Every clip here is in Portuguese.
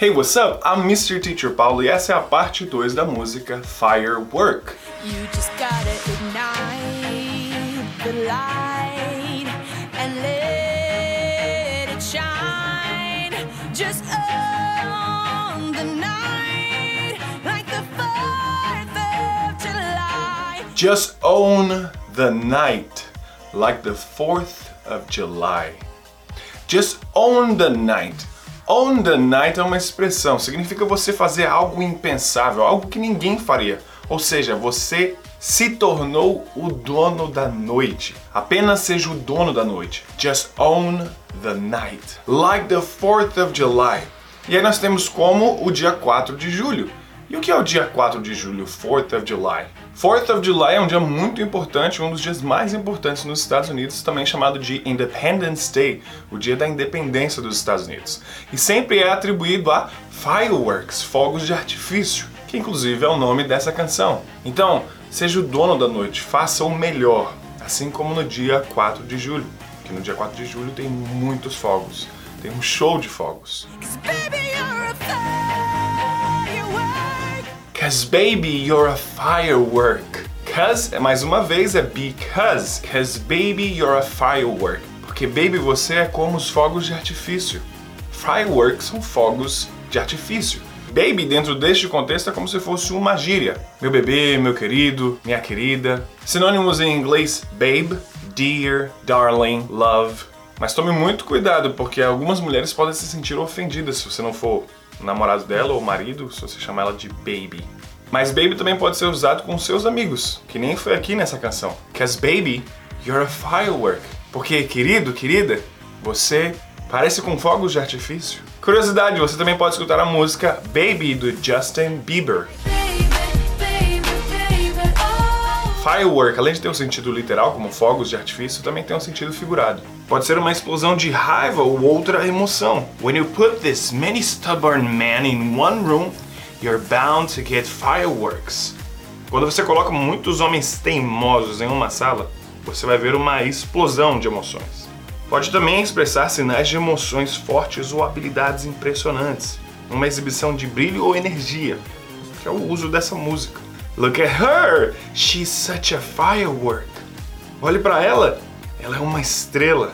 Hey, what's up? I'm Mr. Teacher Paulo e essa é a parte 2 da música Firework. You just gotta ignite the light and let it shine. Just on the night like the 4th of July. Just own the night like the 4th of July. Just own the night. Own the night é uma expressão, significa você fazer algo impensável, algo que ninguém faria. Ou seja, você se tornou o dono da noite. Apenas seja o dono da noite. Just own the night. Like the 4th of July. E aí nós temos como o dia 4 de julho. E o que é o dia 4 de julho? 4th of July. 4th of July é um dia muito importante, um dos dias mais importantes nos Estados Unidos, também chamado de Independence Day, o dia da independência dos Estados Unidos. E sempre é atribuído a fireworks, fogos de artifício, que inclusive é o nome dessa canção. Então, seja o dono da noite, faça o melhor, assim como no dia 4 de julho, que no dia 4 de julho tem muitos fogos, tem um show de fogos. Cause baby, you're a firework. Cause, mais uma vez, é because. Cause baby, you're a firework. Porque baby, você é como os fogos de artifício. Fireworks são fogos de artifício. Baby, dentro deste contexto, é como se fosse uma gíria. Meu bebê, meu querido, minha querida. Sinônimos em inglês, babe, dear, darling, love. Mas tome muito cuidado, porque algumas mulheres podem se sentir ofendidas se você não for namorado dela ou marido, se você chamar ela de baby. Mas baby também pode ser usado com seus amigos, que nem foi aqui nessa canção. Cause baby, you're a firework. Porque, querido, querida, você parece com fogos de artifício. Curiosidade, você também pode escutar a música Baby, do Justin Bieber. Firework, além de ter um sentido literal, como fogos de artifício, também tem um sentido figurado. Pode ser uma explosão de raiva ou outra emoção. When you put this many stubborn men in one room, you're bound to get fireworks. Quando você coloca muitos homens teimosos em uma sala, você vai ver uma explosão de emoções. Pode também expressar sinais de emoções fortes ou habilidades impressionantes. Uma exibição de brilho ou energia, que é o uso dessa música. Look at her! She's such a firework. Olhe para ela, ela é uma estrela.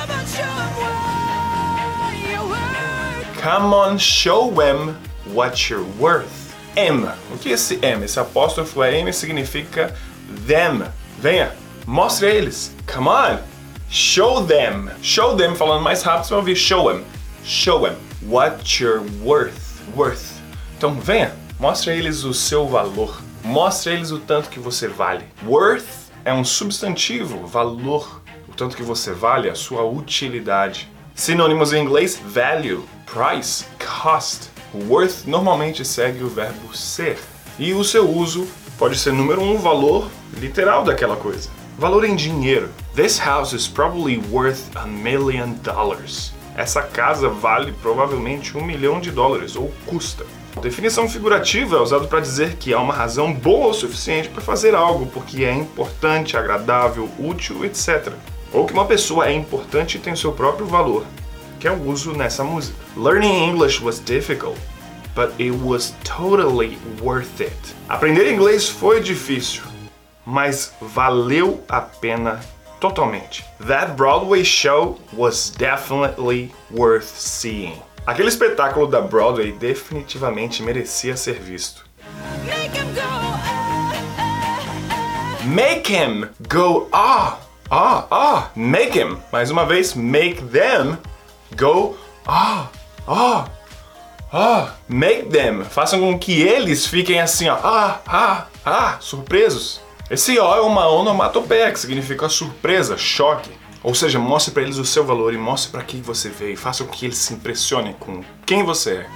Come on, show them what you're worth. M. O que é esse M? Esse apóstrofo M significa them. Venha, mostre a eles. Come on, show them. Show them, falando mais rápido, você vai ouvir show them. Show them what you're worth. Worth. Então venha, mostre a eles o seu valor. Mostre a eles o tanto que você vale. Worth é um substantivo, valor. O tanto que você vale, a sua utilidade. Sinônimos em inglês, value, price, cost. O worth normalmente segue o verbo ser. E o seu uso pode ser, número 1, o valor literal daquela coisa. Valor em dinheiro. This house is probably worth $1 million. Essa casa vale provavelmente $1 milhão, ou custa. Definição figurativa é usado para dizer que há uma razão boa o suficiente para fazer algo porque é importante, agradável, útil, etc. Ou que uma pessoa é importante e tem seu próprio valor, que é o uso nessa música. Learning English was difficult, but it was totally worth it. Aprender inglês foi difícil, mas valeu a pena totalmente. That Broadway show was definitely worth seeing. Aquele espetáculo da Broadway definitivamente merecia ser visto. Make him go ah, ah, ah. Make him. Mais uma vez, make them go ah, ah, ah. Make them. Façam com que eles fiquem assim, ó, ah, ah, ah, surpresos. Esse ó é uma onomatopeia, que significa surpresa, choque. Ou seja, mostre para eles o seu valor e mostre para quem você veio e faça com que eles se impressionem com quem você é.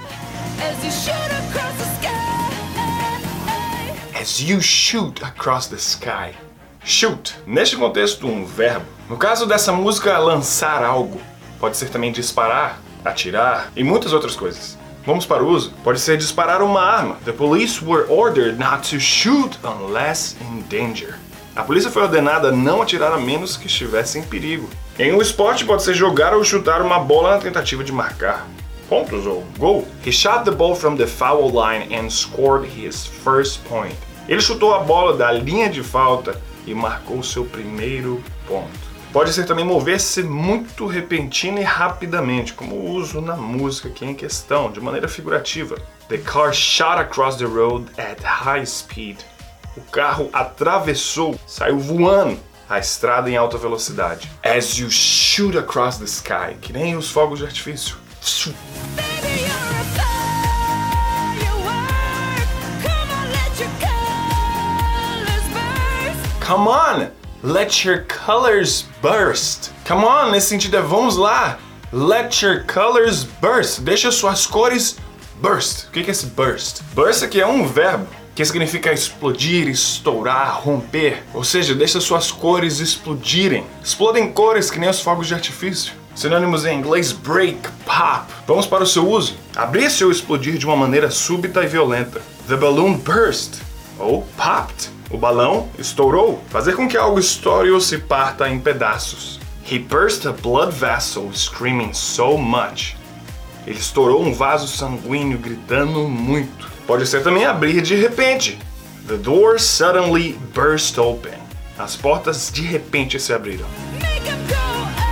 As you shoot across the sky. Shoot, neste contexto, um verbo. No caso dessa música, lançar algo. Pode ser também disparar, atirar e muitas outras coisas. Vamos para o uso? Pode ser disparar uma arma. The police were ordered not to shoot unless in danger. A polícia foi ordenada a não atirar a menos que estivesse em perigo. Em um esporte, pode ser jogar ou chutar uma bola na tentativa de marcar. pontos ou gol. He shot the ball from the foul line and scored his first point. Ele chutou a bola da linha de falta e marcou seu primeiro ponto. Pode ser também mover-se muito repentino e rapidamente, como o uso na música aqui em questão, de maneira figurativa. The car shot across the road at high speed. O carro atravessou, saiu voando a estrada em alta velocidade. As you shoot across the sky, que nem os fogos de artifício. Baby, you're a firework. Come on, let your colors burst. Come on, let your colors burst. Come on, nesse sentido é vamos lá. Let your colors burst. Deixa suas cores burst. O que é esse burst? Burst aqui é um verbo que significa explodir, estourar, romper. Ou seja, deixa suas cores explodirem. Explodem cores que nem os fogos de artifício. Sinônimos em inglês: break, pop. Vamos para o seu uso. Abrir-se ou explodir de uma maneira súbita e violenta. The balloon burst ou popped. O balão estourou. Fazer com que algo estoure ou se parta em pedaços. He burst a blood vessel, screaming so much. Ele estourou um vaso sanguíneo, gritando muito. Pode ser também abrir de repente. The door suddenly burst open. As portas de repente se abriram. Make 'em go,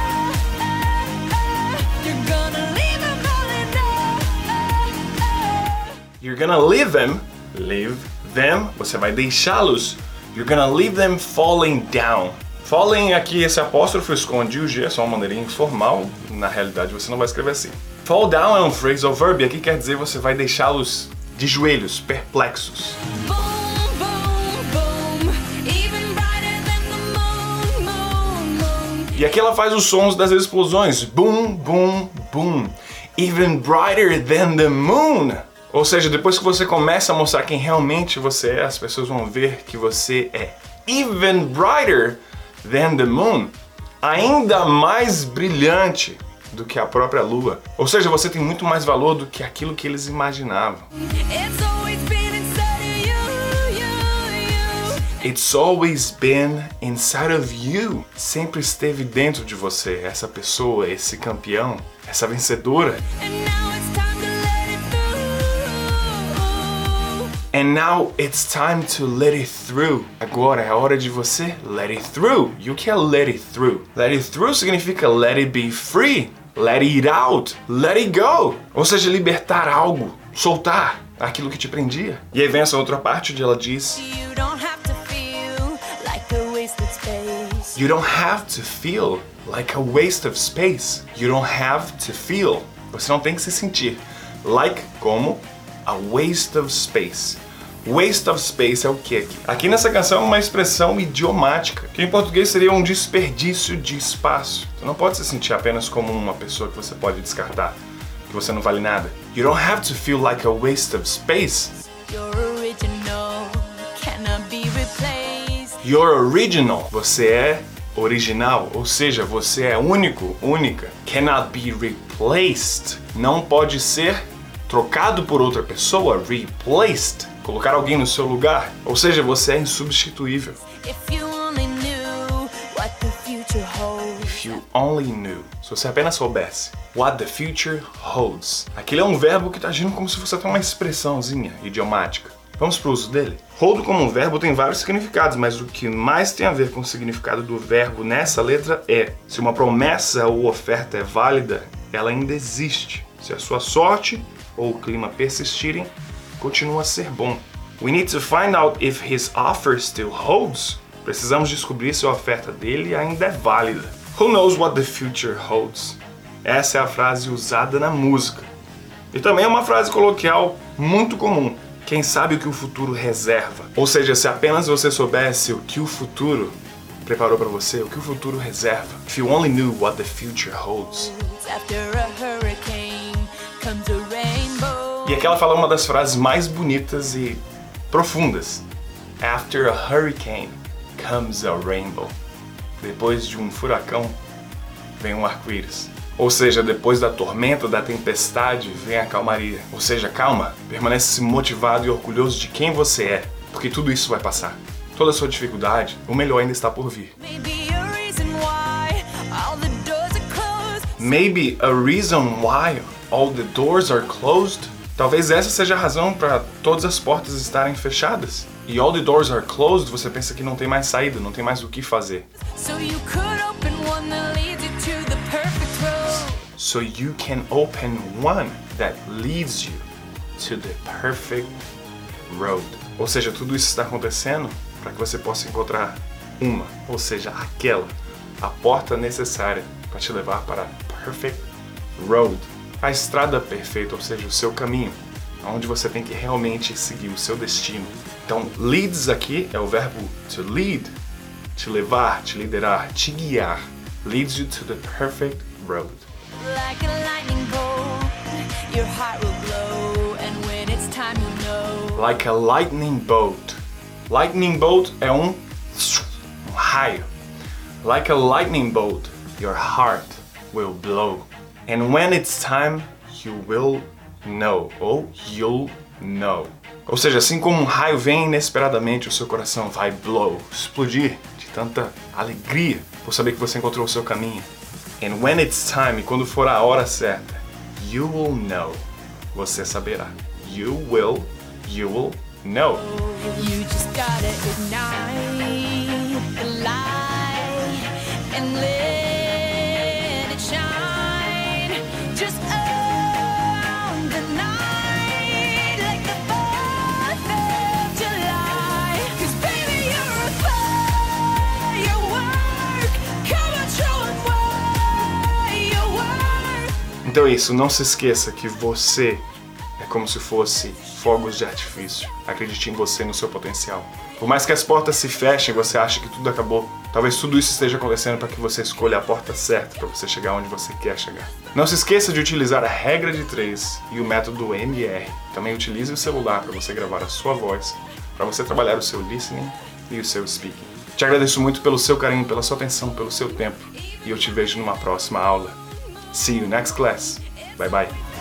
You're gonna leave 'em all in You're gonna leave them, você vai deixá-los. You're gonna leave them falling down. Falling aqui, esse apóstrofo esconde o G, é só uma maneirinha informal. Na realidade você não vai escrever assim. Fall down é um phrasal verb e aqui quer dizer você vai deixá-los de joelhos, perplexos. Boom, boom, boom. Even brighter than the moon. E aqui ela faz os sons das explosões. Boom, boom, boom. Even brighter than the moon. Ou seja, depois que você começa a mostrar quem realmente você é, as pessoas vão ver que você é even brighter than the moon. Ainda mais brilhante do que a própria lua. Ou seja, você tem muito mais valor do que aquilo que eles imaginavam. It's always been inside of you. It's always been inside of you. Sempre esteve dentro de você, essa pessoa, esse campeão, essa vencedora. And now it's time And now it's time to to let it through. let it through. Agora é a hora de você let it through. E o que é let it through? Let it through significa let it be free. Let it out. Let it go. Ou seja, libertar algo, soltar aquilo que te prendia. E aí vem essa outra parte onde ela diz: You don't have to feel like a wasted space. You don't have to feel like a waste of space. You don't have to feel. Você não tem que se sentir like como a waste of space. Waste of space é o que aqui? Aqui nessa canção é uma expressão idiomática, que em português seria um desperdício de espaço. Você não pode se sentir apenas como uma pessoa que você pode descartar, que você não vale nada. You don't have to feel like a waste of space. You're original, cannot be replaced. You're original. Você é original, ou seja, você é único, única. Cannot be replaced. Não pode ser trocado por outra pessoa, replaced. Colocar alguém no seu lugar, ou seja, você é insubstituível. If you only knew what the future holds. If you only knew. Se você apenas soubesse what the future holds. Aquilo é um verbo que está agindo como se fosse até uma expressãozinha idiomática. Vamos para o uso dele? Hold como um verbo tem vários significados, mas o que mais tem a ver com o significado do verbo nessa letra é: se uma promessa ou oferta é válida, ela ainda existe. Se a sua sorte ou o clima persistirem, continua a ser bom. We need to find out if his offer still holds. Precisamos descobrir se a oferta dele ainda é válida. Who knows what the future holds? Essa é a frase usada na música. E também é uma frase coloquial muito comum. Quem sabe o que o futuro reserva? Ou seja, se apenas você soubesse o que o futuro preparou para você, o que o futuro reserva. If you only knew what the future holds. After a hurricane comes a rainbow. E aqui ela fala uma das frases mais bonitas e profundas. After a hurricane comes a rainbow. Depois de um furacão vem um arco-íris. Ou seja, depois da tormenta, da tempestade, vem a calmaria. Ou seja, calma, permanece motivado e orgulhoso de quem você é, porque tudo isso vai passar. Toda a sua dificuldade, o melhor ainda está por vir. Maybe a reason why all the doors are closed. Maybe a reason why all the doors are closed. Talvez essa seja a razão para todas as portas estarem fechadas. E all the doors are closed, você pensa que não tem mais saída, não tem mais o que fazer. So you could open one that leads you to the perfect road. So you can open one that leads you to the perfect road. Ou seja, tudo isso está acontecendo para que você possa encontrar uma, ou seja, aquela, a porta necessária para te levar para a perfect road. A estrada perfeita, ou seja, o seu caminho, onde você tem que realmente seguir o seu destino. Então, leads aqui é o verbo to lead, te levar, te liderar, te guiar. Leads you to the perfect road. Like a lightning bolt, your heart will glow, and when it's time you know. Like a lightning bolt. Lightning bolt é um raio. Like a lightning bolt, your heart will blow. And when it's time, you will know. Ou you'll know. Ou seja, assim como um raio vem inesperadamente, o seu coração vai blow, explodir de tanta alegria por saber que você encontrou o seu caminho. And when it's time, e quando for a hora certa, you will know. Você saberá. You will know. You just gotta ignite the light and let it shine. Just own the night like the 4th of July. 'Cause baby, you're a firework. Come on, show 'em why you work. Então é isso, não se esqueça que você é como se fosse fogos de artifício. Acredite em você e no seu potencial. Por mais que as portas se fechem, você acha que tudo acabou. Talvez tudo isso esteja acontecendo para que você escolha a porta certa para você chegar onde você quer chegar. Não se esqueça de utilizar a regra de 3 e o método MR. Também utilize o celular para você gravar a sua voz, para você trabalhar o seu listening e o seu speaking. Te agradeço muito pelo seu carinho, pela sua atenção, pelo seu tempo. E eu te vejo numa próxima aula. See you next class. Bye bye.